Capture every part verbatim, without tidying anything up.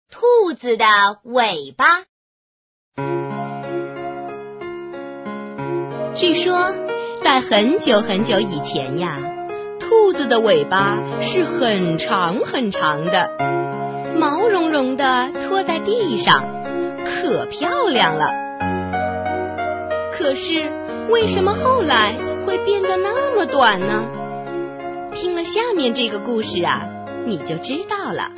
兔子的尾巴。 据说，在很久很久以前呀，兔子的尾巴是很长很长的，毛茸茸的拖在地上，可漂亮了。可是，为什么后来会变得那么短呢？听了下面这个故事啊，你就知道了。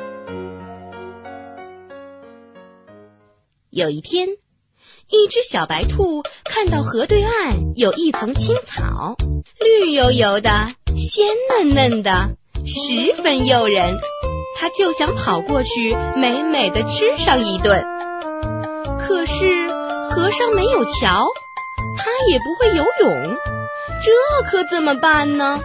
有一天，一只小白兔看到河对岸有一丛青草，绿油油的，鲜嫩嫩的，十分诱人。它就想跑过去美美的吃上一顿。可是河上没有桥，它也不会游泳，这可怎么办呢？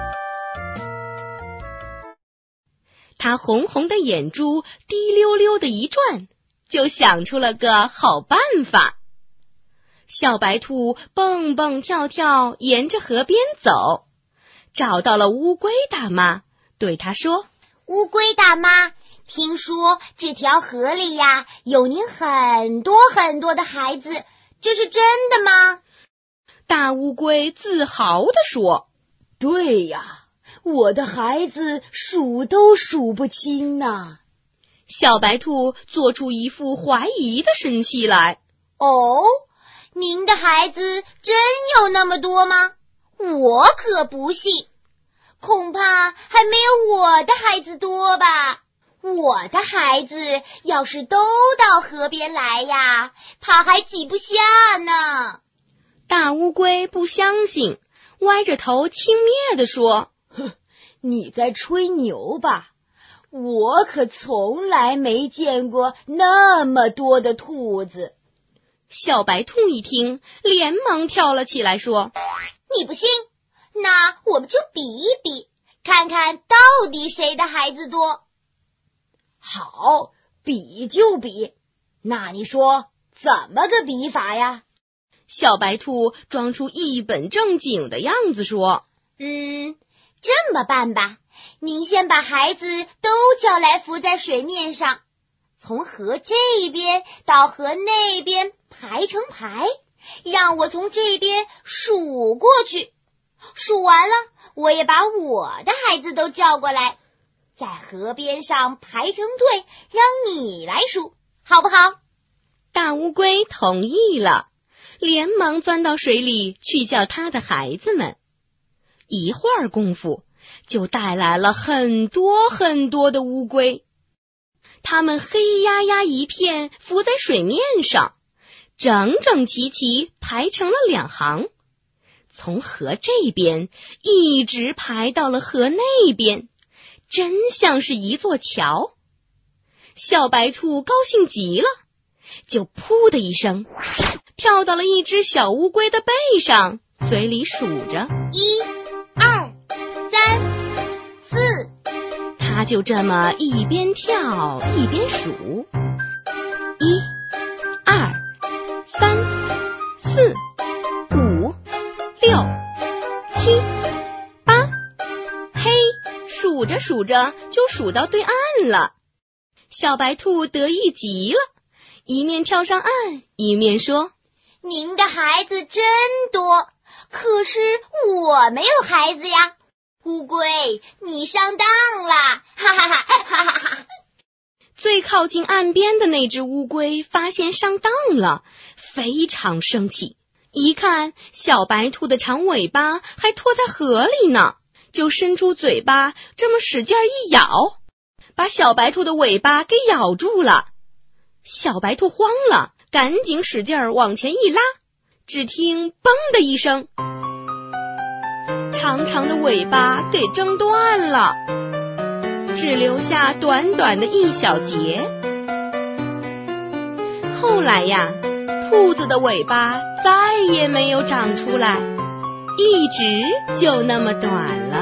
它红红的眼珠滴溜溜的一转，就想出了个好办法。小白兔蹦蹦跳跳沿着河边走，找到了乌龟大妈，对她说： 乌龟大妈，听说这条河里呀有您很多很多的孩子，这是真的吗？ 大乌龟自豪地说： 对呀，我的孩子数都数不清呢。 小白兔做出一副怀疑的神气来。 哦，您的孩子真有那么多吗？我可不信，恐怕还没有我的孩子多吧。我的孩子要是都到河边来呀，怕还挤不下呢。 大乌龟不相信，歪着头轻蔑地说： 哼，你在吹牛吧？我可从来没见过那么多的兔子。 小白兔一听，连忙跳了起来说： 你不信？那我们就比一比，看看到底谁的孩子多。 好，比就比。那你说怎么个比法呀？ 小白兔装出一本正经的样子说： 嗯，这么办吧，您先把孩子都叫来浮在水面上，从河这边到河那边排成排，让我从这边数过去。数完了，我也把我的孩子都叫过来，在河边上排成队，让你来数，好不好？ 大乌龟同意了，连忙钻到水里去叫他的孩子们。一会儿功夫，就带来了很多很多的乌龟。它们黑压压一片浮在水面上，整整齐齐排成了两行，从河这边一直排到了河那边，真像是一座桥。小白兔高兴极了，就噗的一声跳到了一只小乌龟的背上，嘴里数着一、二、三、四。 他就这么一边跳一边数，一、二、三、四、五、六、七、八，嘿，数着数着就数到对岸了。小白兔得意极了，一面跳上岸，一面说： 您的孩子真多，可是我没有孩子呀。乌龟，你上当了，哈哈哈哈哈哈！ 最靠近岸边的那只乌龟发现上当了，非常生气。一看小白兔的长尾巴还拖在河里呢，就伸出嘴巴，这么使劲一咬，把小白兔的尾巴给咬住了。小白兔慌了，赶紧使劲往前一拉，只听嘣的一声，长长的尾巴给挣断了，只留下短短的一小节。后来呀，兔子的尾巴再也没有长出来，一直就那么短了。